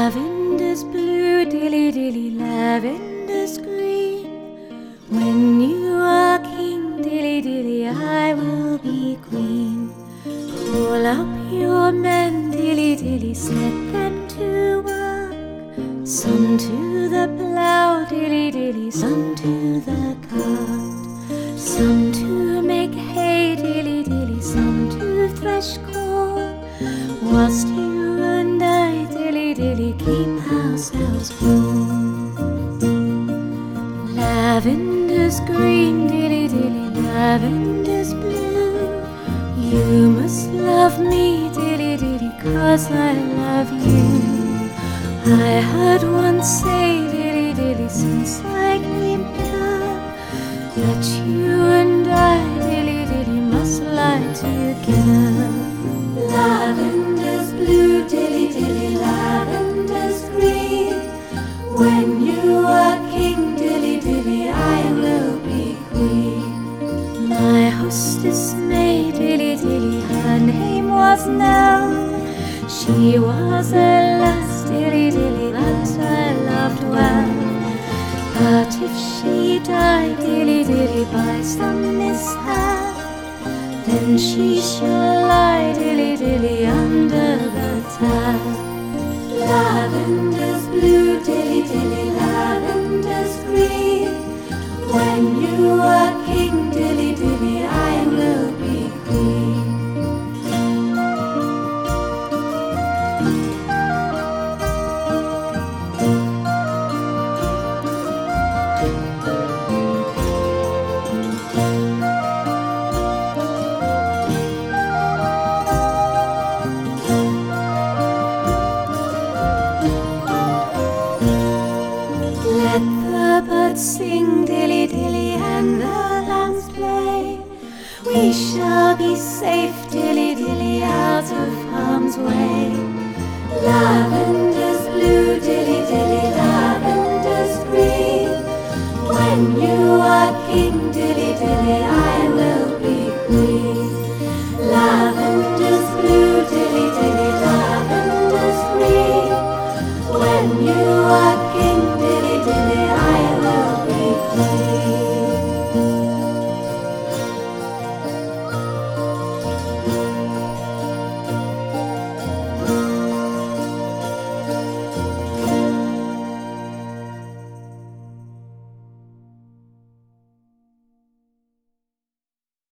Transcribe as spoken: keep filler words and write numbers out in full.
Lavender's blue, dilly dilly, lavender's green. When you are king, dilly dilly, I will be queen. Call up your men, dilly dilly, set them to work. Some to the plough, dilly dilly, some to the cart. Some to make hay, dilly dilly, some to thresh corn. Whilst you and I, dilly dilly, keep ourselves warm. Lavender's green, dilly dilly, lavender's blue. You must love me, dilly dilly, 'cause I love you. I heard one say, dilly dilly, since I came here, that you and I, dilly dilly, must lie together. Lavender's blue, dilly dilly, lavender's green. When you are king, dilly dilly, I will be queen. My hostess maid, dilly dilly, her name was Nell. She was a lass, dilly dilly, that I loved well. But if she died, dilly dilly, by some mishap, then she shall lie, dilly dilly, under the tap. Lavender's blue, dilly dilly, lavender's green. When you are king, dilly dilly, I will be queen. Let the birds sing, dilly dilly, and the lambs play. We shall be safe, dilly dilly, out of harm's way. Lavender's blue, dilly dilly, lavender's green. When you are king, dilly dilly,